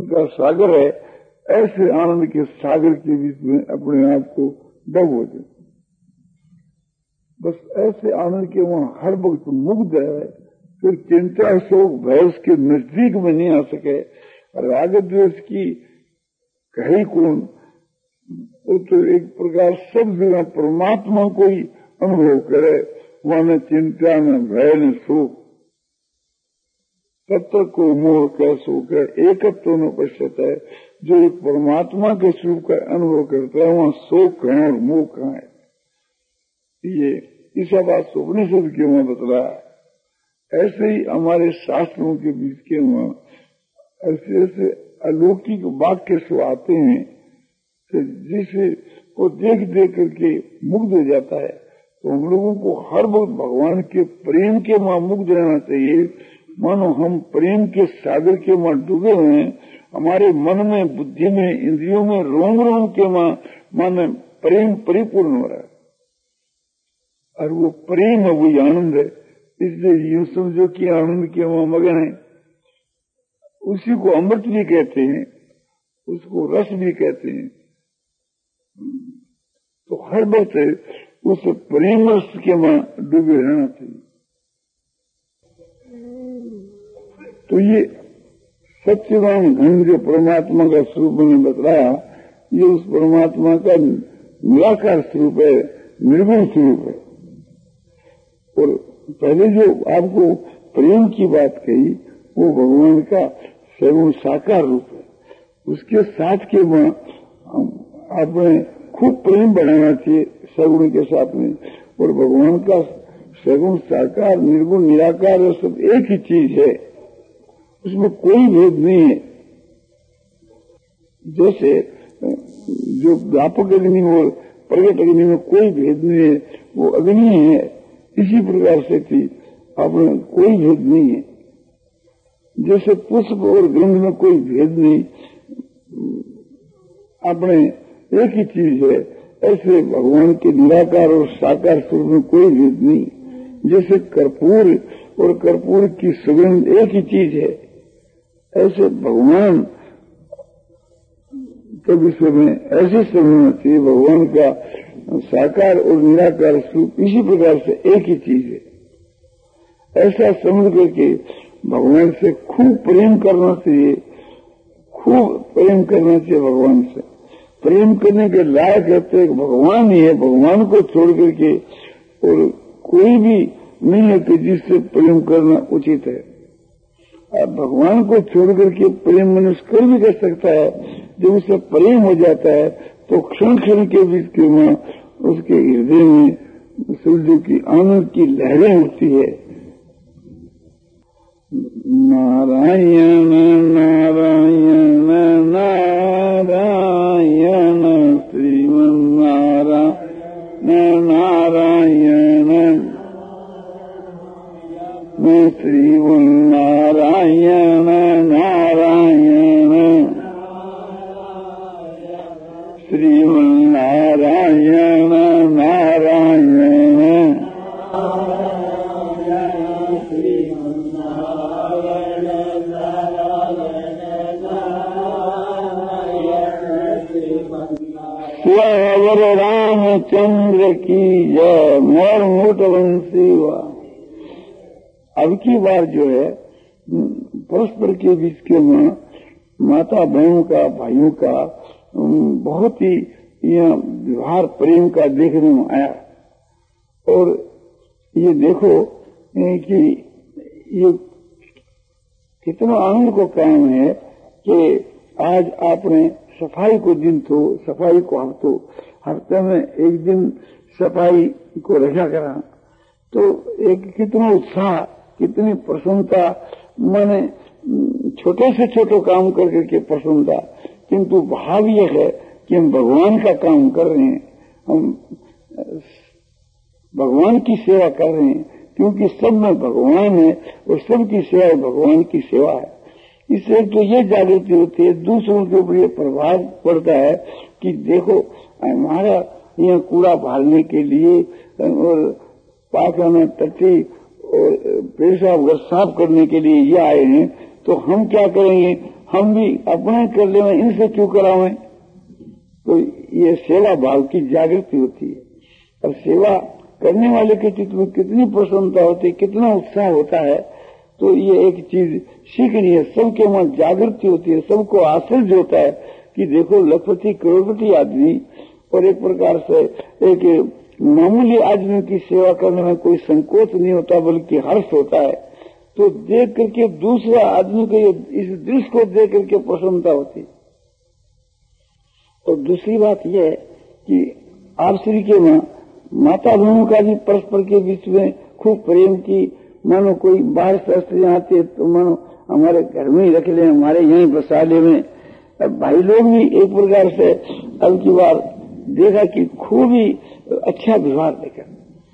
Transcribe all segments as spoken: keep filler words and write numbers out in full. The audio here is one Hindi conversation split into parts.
का सागर है, ऐसे आनंद के सागर के बीच में अपने आप को डबो दे। बस ऐसे आनंद के वहां हर वक्त मुग्ध है, फिर चिंता शोक भय उसके नजदीक में नहीं आ सके। राग द्वेष की कही कौन, वो तो एक प्रकार सब जगह परमात्मा को ही अनुभव करे, वहां न चिंता न भय न शोक। तत्व को मोह कह शोक है, एकत्व न पश्चात है। जो एक परमात्मा के स्वरूप का अनुभव करता है, वहां शोक कहाँ और मोह कहाँ है। ये ईसा बात उपनिषद के वहां बतला। ऐसे ही हमारे शास्त्रों के बीच के वहां ऐसे ऐसे अलौकिक वाक्य सो आते हैं जिसे को देख देख करके मुग्ध हो जाता है। तो हम लोगों को हर वक्त भगवान के प्रेम के वहां मुग्ध रहना चाहिए, मानो हम प्रेम के सागर के वहां डूबे हुए हैं। हमारे मन में, बुद्धि में, इंद्रियों में, रोम रोम के वहां मानो प्रेम परिपूर्ण हो रहा है, और वो प्रेम है, वही आनंद है। इसलिए यूं समझो कि आनंद के वहां मगन है। उसी को अमृत भी कहते हैं, उसको रस भी कहते हैं। तो हर वक्त उस प्रेम रस के वहां डूबे रहना चाहिए। तो ये सच्चिदानंद घन जो परमात्मा का स्वरूप मैंने बताया, ये उस परमात्मा का निराकार स्वरूप है, निर्गुण स्वरूप है। और पहले जो आपको प्रेम की बात कही, वो भगवान का सगुण साकार रूप है। उसके साथ के वहां आपने खूब प्रेम बढ़ाना चाहिए सगुण के साथ में। और भगवान का सगुण साकार निर्गुण निराकार सब एक ही चीज है, उसमें कोई भेद नहीं है। जैसे जो व्यापक अग्नि और प्रगट अग्नि में कोई भेद नहीं है, वो अग्नि है, इसी प्रकार से थी अपने कोई भेद नहीं है। जैसे पुष्प और गंध में कोई भेद नहीं, अपने एक ही चीज है, ऐसे भगवान के निराकार और साकार स्वरूप में कोई भेद नहीं। जैसे कर्पूर और कर्पूर की सुगंध एक ही चीज है, ऐसे भगवान के विषय में ऐसे समझना चाहिए, भगवान का साकार और निराकार स्वरूप इसी प्रकार से एक ही चीज है। ऐसा समझ करके भगवान से खूब प्रेम करना चाहिए, खूब प्रेम करना चाहिए भगवान से। प्रेम करने के लायक रहते हैं भगवान ही है, भगवान को छोड़ करके और कोई भी नहीं है कि जिससे प्रेम करना उचित है। अब भगवान को छोड़ करके प्रेम मनुष्य कर भी कर सकता है। जब उससे प्रेम हो जाता है तो क्षण क्षण के बीच के वहां उसके हृदय में सूर्य की आनंद की लहरें उठती है। नारायण नारायण नारायण श्रीमन नारायण नारायण श्रीमन नारायण नारायण श्रीमन नारायण नारायण स्वर रामचंद्र की जय। मोर मोट वंशी हुआ। अब की बार जो है परस्पर के बीच के में माता बहनों का, भाइयों का बहुत ही यह व्यवहार प्रेम का देखने में आया। और ये देखो कि ये कितना आनंद को काम है कि आज आपने सफाई को दिन तो सफाई को हफ्तों हफ्ते में एक दिन सफाई को रखा करा, तो एक कितना उत्साह, कितनी प्रसन्नता, माने छोटे से छोटे काम कर करके प्रसन्नता। किंतु भाव यह है कि हम भगवान का काम कर रहे हैं, हम भगवान की सेवा कर रहे हैं, क्योंकि सब में भगवान है और सबकी सेवा भगवान की सेवा है। इससे तो ये जागृति होती है, दूसरों के ऊपर ये प्रभाव पड़ता है कि देखो हमारा यहाँ कूड़ा भालने के लिए और पाखाना टट्टी और पेशाब साफ करने के लिए ये आए हैं, तो हम क्या करेंगे, हम भी अपना कर ले, इनसे क्यों करावे। तो ये सेवा भाव की जागृति होती है। और सेवा करने वाले के चित्त में कितनी प्रसन्नता होती है, कितना उत्साह होता है। तो ये एक चीज सीखनी है, सबके वहां जागृति होती है, सबको आश्चर्य होता है कि देखो लखपति करोड़पति आदमी और एक प्रकार से एक मामूली आदमी की सेवा करने में कोई संकोच नहीं होता, बल्कि हर्ष होता है। तो देख करके दूसरा आदमी को इस दृश्य को देख करके प्रसन्नता होती। और दूसरी बात यह है कि आप श्री के वहां माता बहनों का भी परस्पर के बीच में खूब प्रेम की, मानो कोई बाहर से स्त्रियां आती है तो मानो हमारे घर में ही रख ले, हमारे यहीं बसा ले में। भाई लोग भी एक प्रकार से अब की बार देखा कि खूब ही अच्छा व्यवहार देखा।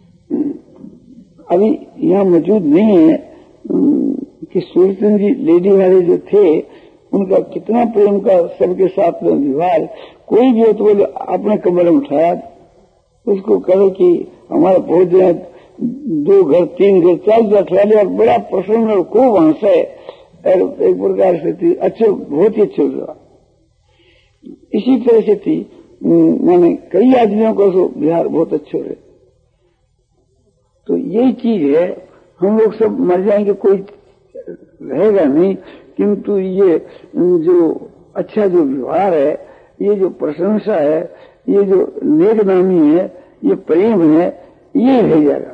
अभी यहाँ मौजूद नहीं है कि सूर्यचंद जी लेडी वाले जो थे उनका कितना प्रेम का सबके साथ में व्यवहार। कोई भी हो तो बोले अपने कमरे में उठाया, उसको कहे कि हमारा पहुंच जाए, दो घर तीन घर चार घर उठा लिया, और बड़ा प्रसन्न और खूब हंसे, एक प्रकार से थी अच्छे, बहुत ही अच्छे हुआ। इसी तरह से थी, मैंने कई आदमियों को तो बिहार बहुत अच्छे रहे। तो यही चीज है, हम लोग सब मर जाएंगे, कोई रहेगा नहीं, किंतु ये जो अच्छा जो व्यवहार है, ये जो प्रशंसा है, ये जो नेकनामी है, ये प्रेम है, ये रह जाएगा।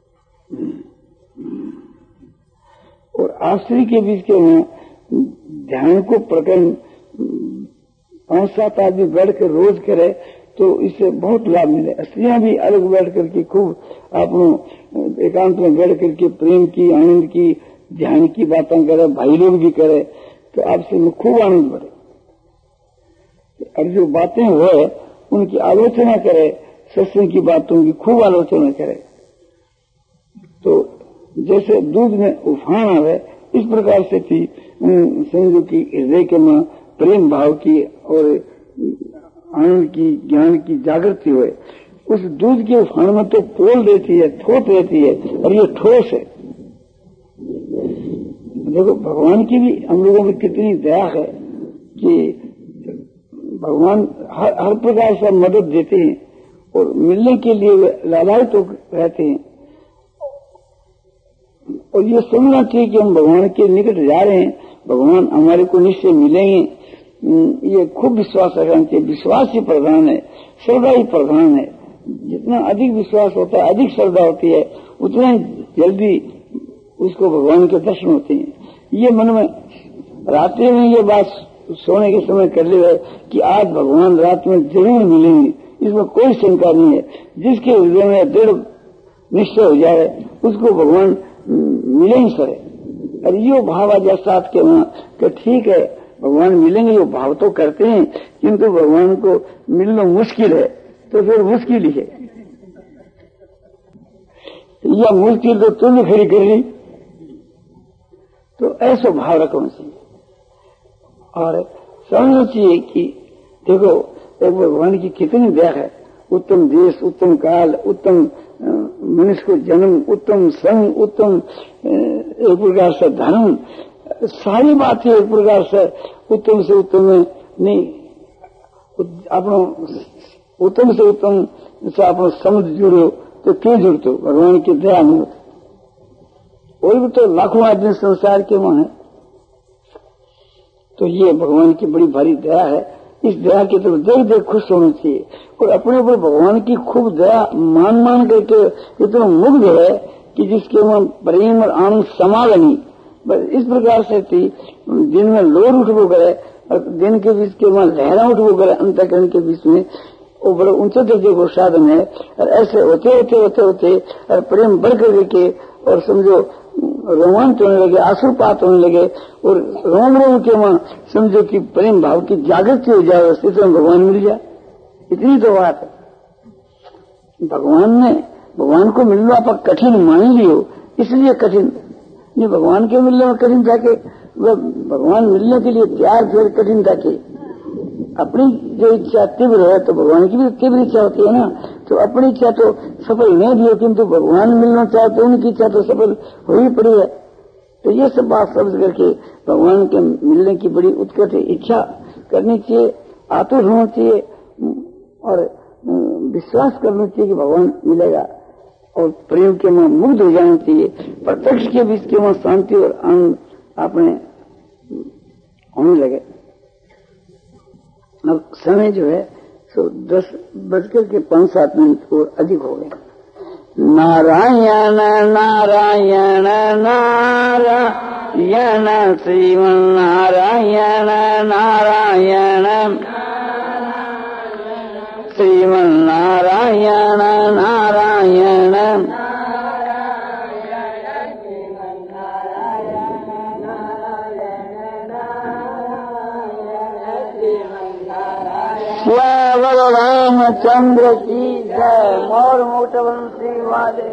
और आश्री के बीच के में ध्यान को प्रकरण पांच सात आदमी बैठ कर रोज करे तो इससे बहुत लाभ मिले। स्त्रियां भी अलग बैठ करके खूब आप एकांत में बैठ करके प्रेम की, आनंद की, ध्यान की बातें करे, भाई लोग भी करे, तो आपसे में खूब आनंद बढ़े। और जो बातें हुए उनकी आलोचना करे, सत्संग की बातों की खूब आलोचना करे। तो जैसे दूध में उफान आवे, इस प्रकार से थी समझो कि हृदय के में प्रेम भाव की और आनंद की, ज्ञान की जागृति हुए। उस दूध के उफान में तो पोल रहती है, ठोस रहती है, और ये ठोस है। देखो भगवान की भी हम लोगों में कितनी दया है कि भगवान हर, हर प्रकार से मदद देते हैं और मिलने के लिए लालायित तो रहते हैं। और ये समझना चाहिए कि हम भगवान के निकट जा रहे हैं, भगवान हमारे को निश्चय मिलेंगे, ये खूब विश्वास रखना चाहिए। विश्वास ही प्रधान है, श्रद्धा ही प्रधान है। जितना अधिक विश्वास होता है, अधिक श्रद्धा होती है, उतना जल्दी उसको भगवान के दर्शन होते हैं। ये मन में रात्रि में ये बात सोने के समय कर ले कि आज भगवान रात में जरूर मिलेंगे, इसमें कोई शंका नहीं है। जिसके हृदय में दृढ़ निश्चय हो जाए उसको भगवान मिले ही सरे। और यो भाव आ जाए साथ के वहां कि ठीक है भगवान मिलेंगे, यो भाव तो करते हैं, किंतु भगवान को मिलना मुश्किल है, तो फिर मुश्किल ही है। यह मुश्किल तो तुमने खड़ी कर ली, तो ऐसा भाव रखना चाहिए। और समझना चाहिए कि देखो एक भगवान की कितनी दया है। उत्तम देश, उत्तम काल, उत्तम मनुष्य को जन्म, उत्तम संग, उत्तम एक प्रकार से धर्म, सारी बातें एक प्रकार से उत्तम से उत्तम नहीं, अपनो उत्तम से उत्तम से अपनो समझ जुड़ो तो क्यों जुड़ते भगवान की दया नहीं होती। और भी तो लाखों आदमी संसार के वहां है, तो ये भगवान की बड़ी भारी दया है। इस दया की तरफ देख देख खुश होना चाहिए और अपने ऊपर भगवान की खूब दया मान मान करके इतना मुग्ध है कि जिसके वहां प्रेम और आनंद समावे नहीं। बस इस प्रकार से थी दिन में लोर उठ वो करे और दिन के बीच के वहां लहरा उठ वो करे, अंतःकरण के बीच में वो बड़े ऊंचे दर्जे को साधन है। और ऐसे होते होते होते होते और प्रेम बढ़ कर के और समझो रोमांच होने लगे, आंसुपात होने लगे और रोम रोम के वहां समझो कि प्रेम भाव की जागृति हो जाए, उस स्थिति में भगवान मिल जाए। इतनी तो बात है। भगवान ने भगवान को मिलना आप कठिन मान लियो, इसलिए कठिन नहीं। भगवान के मिलने में कठिन था कि भगवान मिलने के लिए तैयार फिर कठिन था कि अपनी जो इच्छा तीव्र है तो भगवान की भी तीव्र इच्छा होती है ना। तो अपनी इच्छा तो सफल नहीं भी हो, किंतु भगवान मिलना चाहे तो उनकी इच्छा तो सफल हो ही पड़ी है। तो ये सब बात समझ करके भगवान के मिलने की बड़ी उत्कट इच्छा करनी चाहिए, आतुर होना चाहिए और विश्वास करना चाहिए कि भगवान मिलेगा और प्रेम के में मुग्ध हो जाना चाहिए। प्रत्यक्ष के बीच के वहां शांति और आनंद अपने होने लगे। अब समय जो है सो दस बजकर के पांच सात मिनट और अधिक हो गए। नारायण नारायण नारायण श्रीमन नारायण नारायण श्रीमन नारायण नारायण श्याम रामचंद्र की जय। मोर मोट वंशी वाले